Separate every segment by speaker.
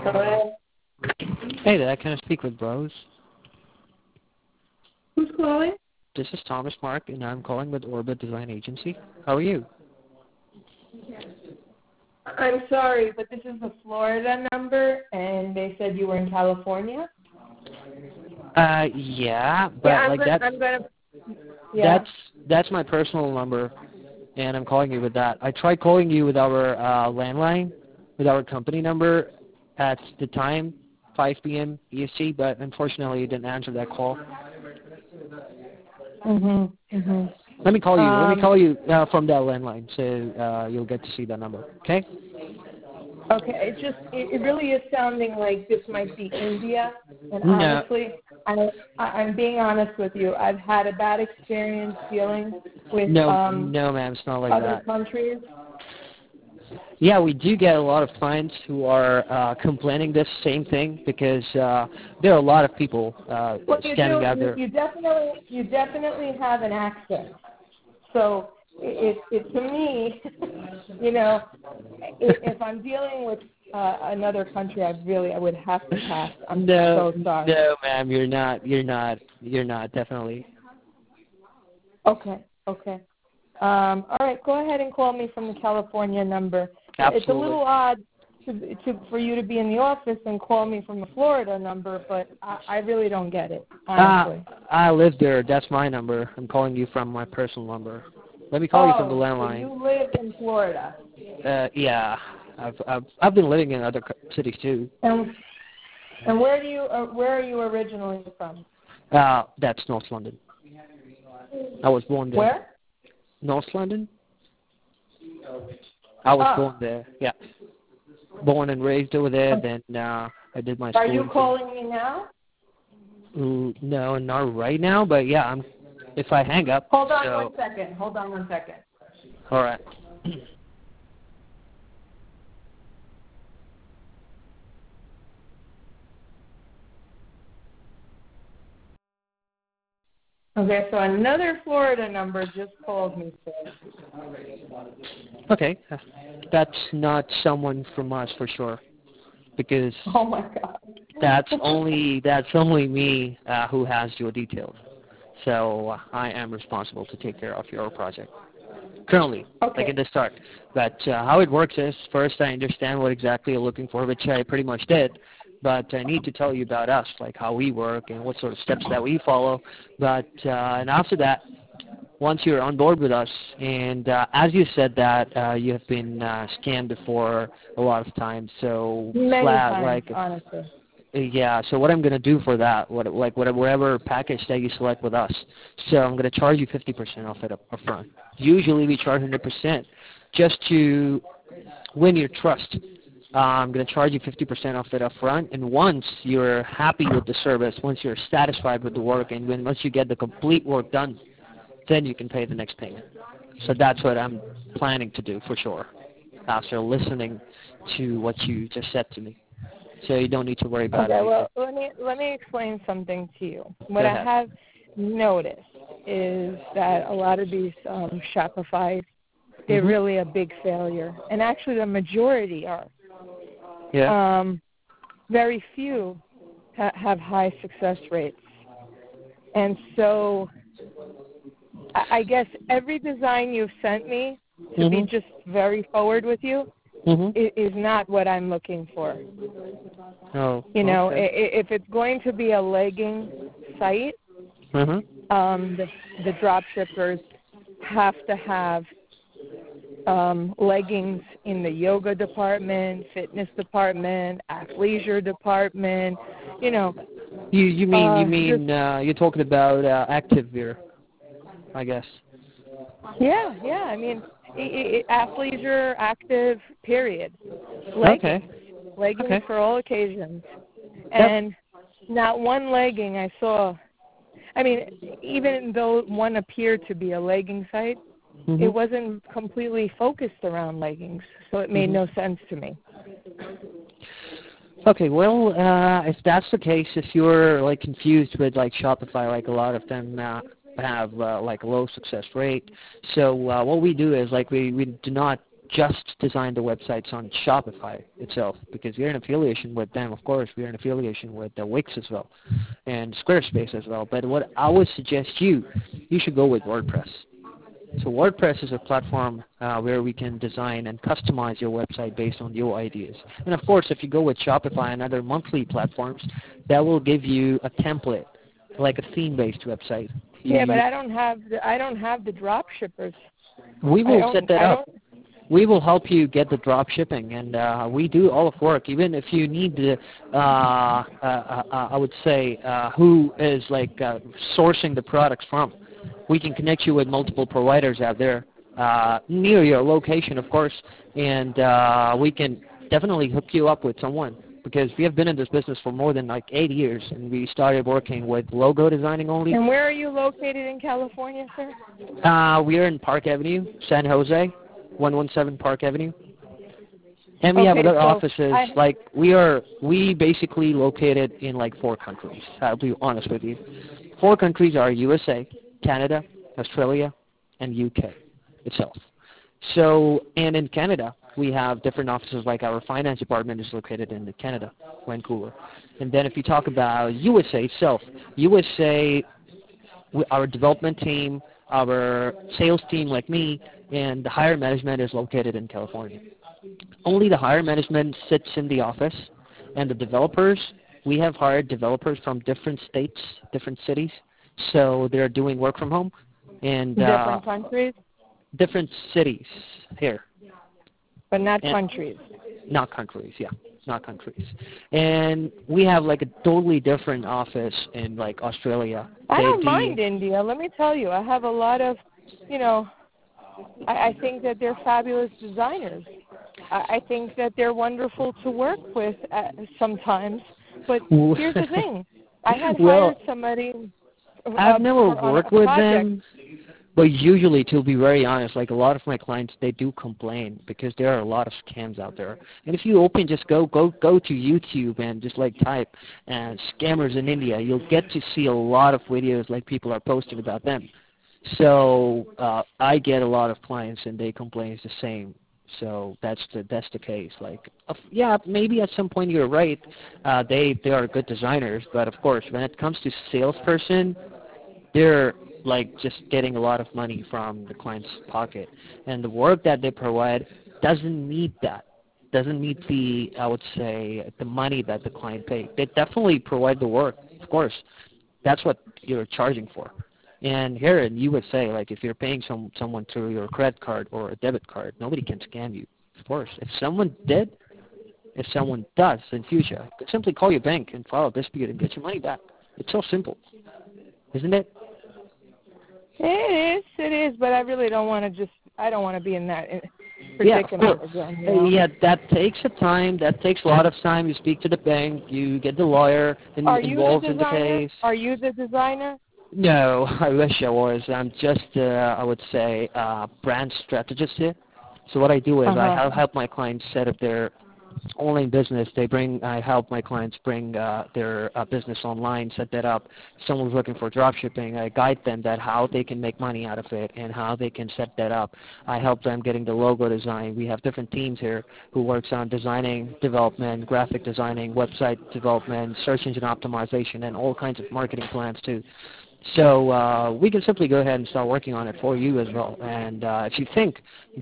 Speaker 1: Hello?
Speaker 2: Hey there, can I speak with Rose?
Speaker 1: Who's calling?
Speaker 2: This is Thomas Mark, and I'm calling with Orbit Design Agency. How are you?
Speaker 1: I'm sorry, but this is the Florida number, and they said you were in California?
Speaker 2: Yeah, but that's my personal number, and I'm calling you with that. I tried calling you with our landline, with our company number at the time, 5 p.m. EST, but unfortunately you didn't answer that call. Let me call you. Let me call you from that landline, so you'll get to see that number. Okay?
Speaker 1: Okay. It really is sounding like this might be India, and honestly, I'm being honest with you. I've had a bad experience dealing with
Speaker 2: no, ma'am, it's not like
Speaker 1: other countries.
Speaker 2: Yeah, we do get a lot of clients who are complaining this same thing because there are a lot of people standing out there.
Speaker 1: You definitely have an accent. So it to me, if I'm dealing with another country, I would have to pass. I'm so sorry.
Speaker 2: No, ma'am, you're not. Definitely.
Speaker 1: Okay. All right, go ahead and call me from the California number.
Speaker 2: Absolutely.
Speaker 1: It's a little odd for you to be in the office and call me from the Florida number, but I really don't get it, honestly.
Speaker 2: I live there. That's my number. I'm calling you from my personal number. Let me call you from the landline.
Speaker 1: So you live in Florida?
Speaker 2: Yeah. I've been living in other cities too.
Speaker 1: And where are you originally from?
Speaker 2: That's North London. I was born there.
Speaker 1: Where?
Speaker 2: North London. I was born there. Yeah. Born and raised over there. Then I did my school.
Speaker 1: Are you calling me now?
Speaker 2: No, not right now. But yeah, if I hang up.
Speaker 1: Hold on one second.
Speaker 2: All right.
Speaker 1: Okay, so another Florida number just called me.
Speaker 2: Okay, that's not someone from us for sure, because
Speaker 1: oh my God,
Speaker 2: that's only me who has your details. So I am responsible to take care of your project currently, like in the start. But how it works is, first I understand what exactly you're looking for, which I pretty much did. But I need to tell you about us, like how we work and what sort of steps that we follow. But and after that, once you're on board with us, and as you said that you have been scammed before a lot of times, so
Speaker 1: many times, honestly.
Speaker 2: Yeah, so what I'm going to do for that, whatever package that you select with us, so I'm going to charge you 50% off it up front. Usually we charge 100% just to win your trust. I'm going to charge you 50% off it up front, and once you're happy with the service, once you're satisfied with the work, and once you get the complete work done, then you can pay the next payment. So that's what I'm planning to do for sure, after listening to what you just said to me. So you don't need to worry about it.
Speaker 1: Okay, well, let me explain something to you. What I have noticed is that a lot of these Shopify, they're really a big failure. And actually the majority are.
Speaker 2: Yeah.
Speaker 1: Very few have high success rates. And so I guess every design you've sent me, to be just very forward with you, is not what I'm looking for.
Speaker 2: Oh,
Speaker 1: if it's going to be a legging site, the drop shippers have to have leggings in the yoga department, fitness department, athleisure department.
Speaker 2: You mean you're talking about active wear, I guess.
Speaker 1: Yeah. I mean, athleisure, active, period. Leggings. Leggings for all occasions. And not one legging I saw. I mean, even though one appeared to be a legging site, it wasn't completely focused around leggings, so it made no sense to me.
Speaker 2: Okay, well, if that's the case, if you're like confused with like Shopify, like a lot of them have like a low success rate. So what we do is like we do not just design the websites on Shopify itself, because we're in affiliation with them. Of course, we're in affiliation with the Wix as well and Squarespace as well. But what I would suggest you should go with WordPress. So WordPress is a platform where we can design and customize your website based on your ideas. And of course, if you go with Shopify and other monthly platforms, that will give you a template, like a theme-based website.
Speaker 1: Yeah, but I don't have the drop shippers.
Speaker 2: We will set that up. We will help you get the drop shipping, and we do all of work. Even if you need the, I would say, who is like sourcing the products from, we can connect you with multiple providers out there near your location, of course, and we can definitely hook you up with someone, because we have been in this business for more than like 8 years, and we started working with logo designing only.
Speaker 1: And where are you located in California, sir?
Speaker 2: We are in Park Avenue, San Jose, 117 Park Avenue. And we have other offices. We basically located in like 4 countries. I'll be honest with you. 4 countries are USA, Canada, Australia, and UK itself. So, and in Canada, we have different offices, like our finance department is located in Canada, Vancouver. And then if you talk about USA itself, USA, our development team, our sales team like me, and the higher management is located in California. Only the higher management sits in the office, and the developers, we have hired developers from different states, different cities, so they're doing work from home. And
Speaker 1: different countries?
Speaker 2: Different cities here.
Speaker 1: But not countries?
Speaker 2: Not countries, yeah. Not countries. And we have like a totally different office in like Australia.
Speaker 1: I don't mind India. Let me tell you, I have a lot of, I think that they're fabulous designers. I think that they're wonderful to work with sometimes. But here's the thing. I had hired somebody.
Speaker 2: I've never worked with them. But usually, to be very honest, like a lot of my clients, they do complain because there are a lot of scams out there. And if you just go to YouTube and just like type scammers in India, you'll get to see a lot of videos like people are posting about them. So I get a lot of clients and they complain the same. So that's the case. Like, yeah, maybe at some point you're right. They are good designers, but of course, when it comes to salesperson, they're like just getting a lot of money from the client's pocket, and the work that they provide doesn't meet that. Doesn't meet the, I would say, the money that the client paid. They definitely provide the work, of course. That's what you're charging for. And here in USA, like if you're paying someone through your credit card or a debit card, nobody can scam you. Of course, if someone does in future, simply call your bank and file a dispute and get your money back. It's so simple, isn't it?
Speaker 1: It is, but I really don't want to I don't want to be in that predicament again.
Speaker 2: Yeah, that takes a time. That takes a lot of time. You speak to the bank. You get the lawyer involved in the case.
Speaker 1: Are you the designer?
Speaker 2: No, I wish I was. I'm just, I would say, brand strategist here. So what I do is I help my clients set up their online business. I help my clients bring their business online, set that up. If someone's looking for drop shipping, I guide them that how they can make money out of it and how they can set that up. I help them getting the logo design. We have different teams here who works on designing, development, graphic designing, website development, search engine optimization, and all kinds of marketing plans too. So we can simply go ahead and start working on it for you as well. And if you think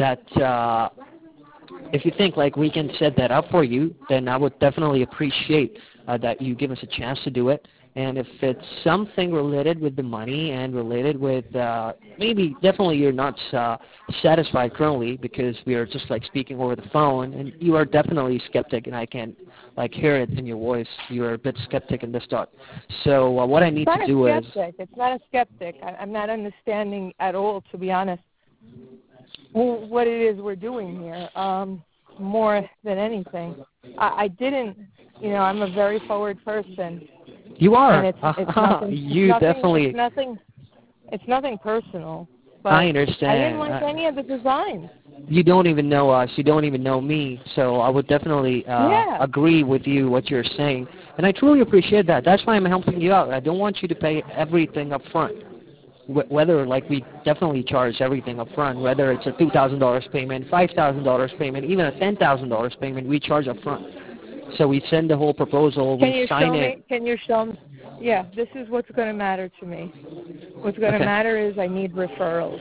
Speaker 2: like we can set that up for you, then I would definitely appreciate that you give us a chance to do it. And if it's something related with the money and related with definitely you're not satisfied currently because we are just like speaking over the phone, and you are definitely skeptic, and I can like hear it in your voice. You are a bit skeptic in this thought. So what I need to do is...
Speaker 1: It's not a skeptic. I'm not understanding at all, to be honest, what it is we're doing here. More than anything, I didn't. I'm a very forward person.
Speaker 2: You are.
Speaker 1: And it's nothing,
Speaker 2: definitely.
Speaker 1: It's nothing personal. But
Speaker 2: I understand.
Speaker 1: I didn't like any of the designs.
Speaker 2: You don't even know us. You don't even know me. So I would definitely agree with you what you're saying, and I truly appreciate that. That's why I'm helping you out. I don't want you to pay everything up front. whether like we definitely charge everything up front, whether it's a $2,000 payment, $5,000 payment, even a $10,000 payment, we charge up front. So we send the whole proposal, we sign it.
Speaker 1: Can you show me? Yeah, this is what's going to matter to me. What's going to matter is I need referrals.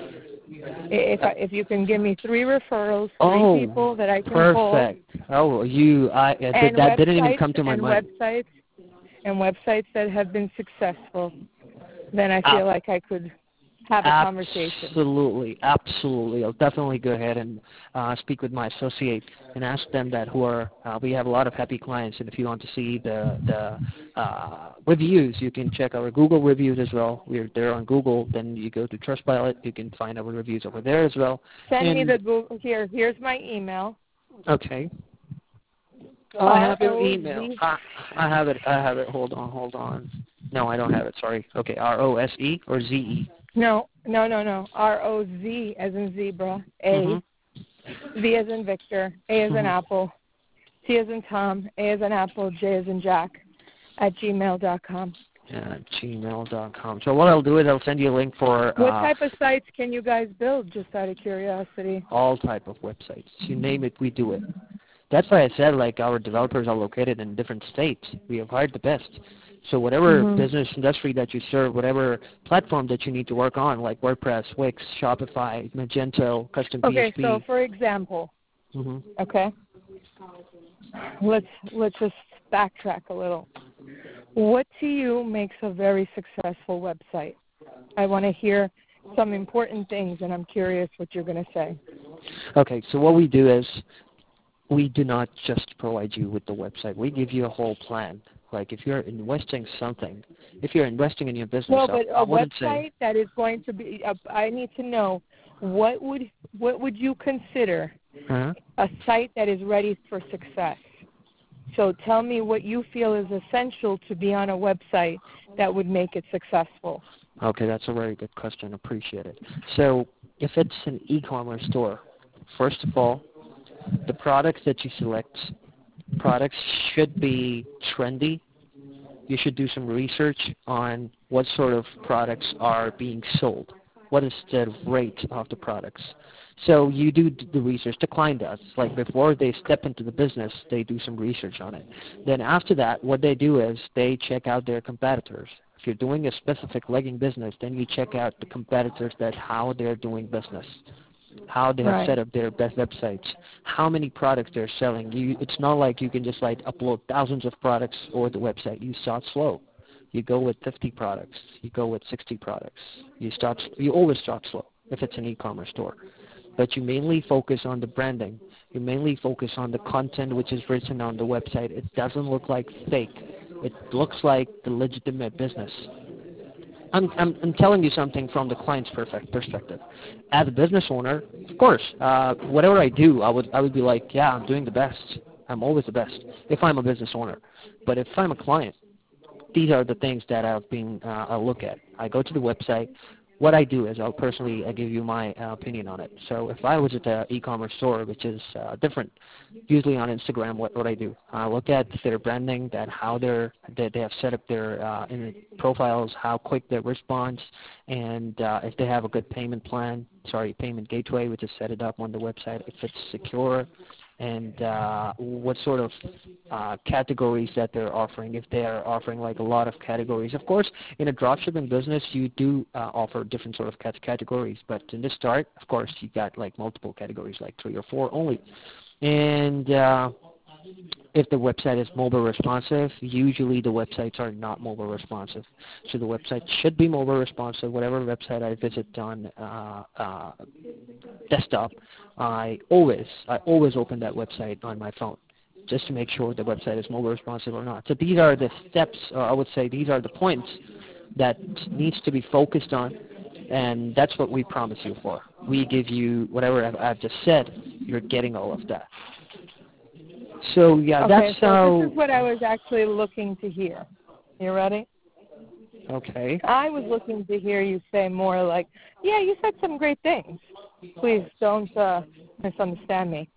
Speaker 1: If you can give me 3 referrals, 3 people that I can call.
Speaker 2: Perfect. That didn't even come to my mind.
Speaker 1: Websites that have been successful, then I feel like I could have a conversation.
Speaker 2: Absolutely. I'll definitely go ahead and speak with my associate and ask them that we have a lot of happy clients, and if you want to see the reviews, you can check our Google reviews as well. We're there on Google. Then you go to Trustpilot, you can find our reviews over there as well.
Speaker 1: Send me the Google. Here's my email.
Speaker 2: Okay. I have your email. I have it. Hold on. No, I don't have it. Sorry. Okay, ROSE or ZE?
Speaker 1: No. ROZ as in zebra, A, V as in Victor, A as in Apple, T as in Tom, A as in Apple, J as in Jack, @gmail.com.
Speaker 2: @gmail.com. So what I'll do is I'll send you a link for...
Speaker 1: What type of sites can you guys build, just out of curiosity?
Speaker 2: All type of websites. You name it, we do it. That's why I said, like, our developers are located in different states. We have hired the best. So whatever business industry that you serve, whatever platform that you need to work on, like WordPress, Wix, Shopify, Magento, Custom PHP.
Speaker 1: Okay, so for example, okay, let's just backtrack a little. What to you makes a very successful website? I want to hear some important things, and I'm curious what you're going to say.
Speaker 2: Okay, so what we do is we do not just provide you with the website. We give you a whole plan. Like if you're investing if you're investing in your business,
Speaker 1: no, but a website that is going to be. I need to know what would you consider a site that is ready for success. So tell me what you feel is essential to be on a website that would make it successful.
Speaker 2: Okay, that's a very good question. Appreciate it. So if it's an e-commerce store, first of all, the products that you select, products should be trendy. You should do some research on what sort of products are being sold. What is the rate of the products? So you do the research. The client does. Like before they step into the business, they do some research on it. Then after that, what they do is they check out their competitors. If you're doing a specific legging business, then you check out the competitors, how they're doing business, how they have set up their best websites, how many products they're selling. It's not like you can just like upload thousands of products over the website. You start slow. You go with 50 products. You go with 60 products. You always start slow if it's an e-commerce store. But you mainly focus on the branding. You mainly focus on the content which is written on the website. It doesn't look like fake. It looks like the legitimate business. I'm telling you something from the client's perspective. As a business owner, of course, whatever I do, I would be like, yeah, I'm doing the best. I'm always the best if I'm a business owner. But if I'm a client, these are the things that I'll look at. I go to the website. What I do is I give you my opinion on it. So if I was at an e-commerce store, which is different, usually on Instagram, what I do, I look at their branding, how they have set up their in profiles, how quick their response, and if they have a good payment gateway, which is set it up on the website, if it's secure, and what sort of categories that they're offering, if they are offering like a lot of categories. Of course, in a dropshipping business, you do offer different sort of categories, but in the start, of course, you got like multiple categories, like 3 or 4 only. And if the website is mobile responsive, usually the websites are not mobile responsive. So the website should be mobile responsive. Whatever website I visit on desktop, I always open that website on my phone just to make sure the website is mobile responsive or not. So these are the steps, or I would say these are the points that needs to be focused on, and that's what we promise you for. We give you whatever I've just said, you're getting all of that. So yeah,
Speaker 1: okay,
Speaker 2: that's how.
Speaker 1: This is what I was actually looking to hear. You ready?
Speaker 2: Okay.
Speaker 1: I was looking to hear you say more like, yeah, you said some great things. Please don't misunderstand me.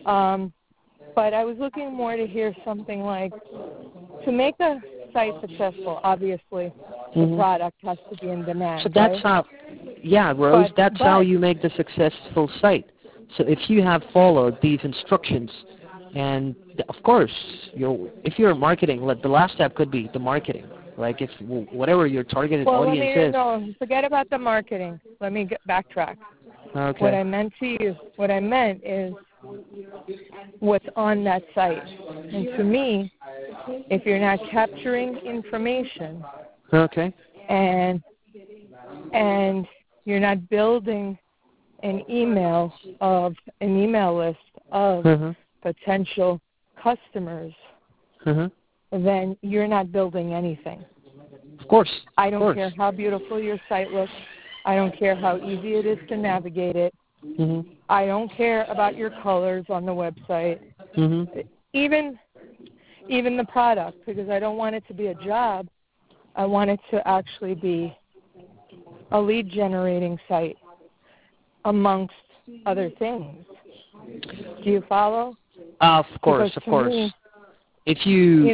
Speaker 1: But I was looking more to hear something like, to make a site successful, obviously, the product has to be in demand.
Speaker 2: So that's Yeah, Rose, that's how you make the successful site. So if you have followed these instructions, and of course, if you're marketing, the last step could be the marketing. Like if whatever your targeted audience is.
Speaker 1: No, forget about the marketing. Let me backtrack.
Speaker 2: Okay.
Speaker 1: What I meant is what's on that site. And to me, if you're not capturing information,
Speaker 2: okay,
Speaker 1: and you're not building an email list of potential customers, then you're not building anything.
Speaker 2: Of course.
Speaker 1: I don't care how beautiful your site looks. I don't care how easy it is to navigate it. I don't care about your colors on the website. Even the product, because I don't want it to be a job. I want it to actually be a lead generating site amongst other things. Do you follow?
Speaker 2: Of course.
Speaker 1: Me,
Speaker 2: if you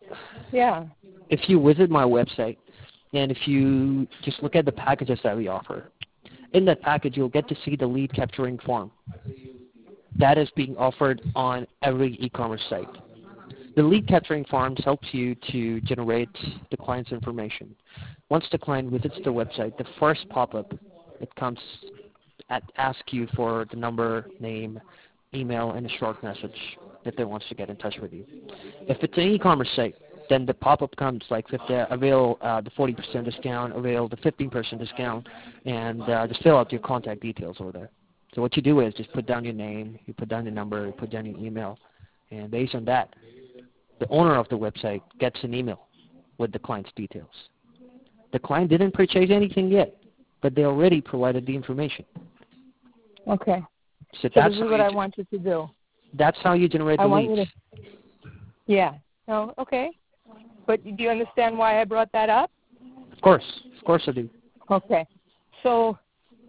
Speaker 1: if
Speaker 2: you visit my website and if you just look at the packages that we offer, in that package you'll get to see the lead capturing form that is being offered on every e-commerce site. The lead capturing forms helps you to generate the client's information. Once the client visits the website, the first pop-up, it comes ask you for the number, name, email, and a short message if they want to get in touch with you. If it's an e-commerce site, then the pop-up comes like avail the 40% discount, avail the 15% discount, and just fill out your contact details over there. So what you do is just put down your name, you put down your number, you put down your email, and based on that, the owner of the website gets an email with the client's details. The client didn't purchase anything yet, but they already provided the information.
Speaker 1: Okay.
Speaker 2: So
Speaker 1: this is what I want you to do.
Speaker 2: That's how you generate the leads.
Speaker 1: Yeah. No, okay. But do you understand why I brought that up?
Speaker 2: Of course I do.
Speaker 1: Okay. So,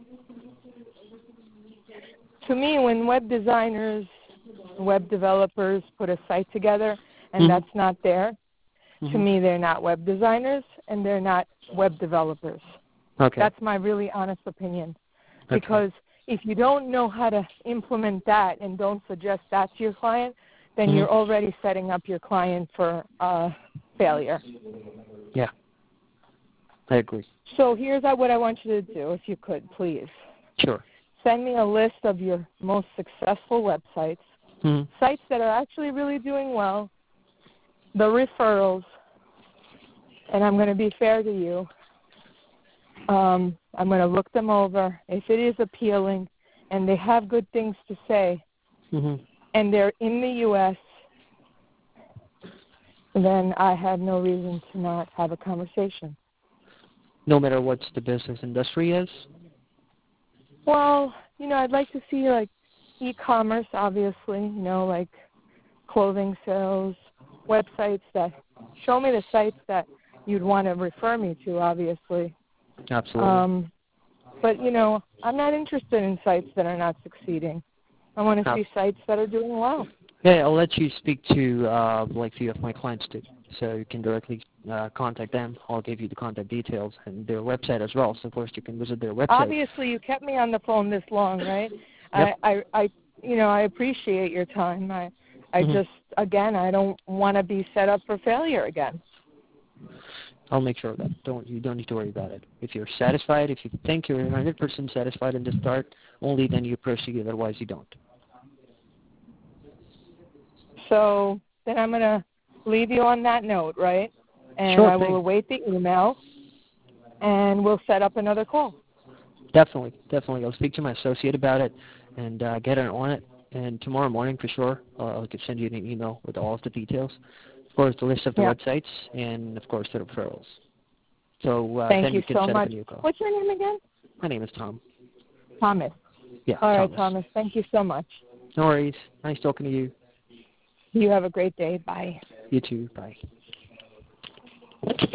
Speaker 1: to me, when web designers, web developers put a site together and that's not there, to me they're not web designers and they're not web developers.
Speaker 2: Okay.
Speaker 1: That's my really honest opinion. Because if you don't know how to implement that and don't suggest that to your client, then you're already setting up your client for failure.
Speaker 2: Yeah, I agree.
Speaker 1: So here's what I want you to do, if you could, please.
Speaker 2: Sure.
Speaker 1: Send me a list of your most successful websites, sites that are actually really doing well, the referrals, and I'm going to be fair to you. I'm going to look them over. If it is appealing and they have good things to say and they're in the U.S., then I have no reason to not have a conversation.
Speaker 2: No matter what the business industry is?
Speaker 1: Well, I'd like to see like e-commerce, obviously, like clothing sales, websites that show me the sites that you'd want to refer me to, obviously.
Speaker 2: Absolutely.
Speaker 1: But, I'm not interested in sites that are not succeeding. I want to see sites that are doing well.
Speaker 2: Yeah, I'll let you speak to like a few of my clients too. So you can directly contact them. I'll give you the contact details and their website as well. So first you can visit their website.
Speaker 1: Obviously, you kept me on the phone this long, right?
Speaker 2: Yep.
Speaker 1: I appreciate your time. I just, again, I don't want to be set up for failure again.
Speaker 2: I'll make sure of that. You don't need to worry about it. If you're satisfied, if you think you're 100% satisfied in the start, only then you proceed. Otherwise, you don't.
Speaker 1: So then I'm going to leave you on that note, right? And
Speaker 2: sure
Speaker 1: I will await the email, and we'll set up another call.
Speaker 2: Definitely. I'll speak to my associate about it and get her on it. And tomorrow morning, for sure, I could send you an email with all of the details. Of course, the list of the websites and, of course, the referrals. So
Speaker 1: Thank you
Speaker 2: can
Speaker 1: so
Speaker 2: set
Speaker 1: much.
Speaker 2: up a new call.
Speaker 1: What's your name again?
Speaker 2: My name is Tom.
Speaker 1: Thomas.
Speaker 2: Yeah,
Speaker 1: all right, Thomas. Thank you so much.
Speaker 2: No worries. Nice talking to you.
Speaker 1: You have a great day. Bye.
Speaker 2: You too. Bye.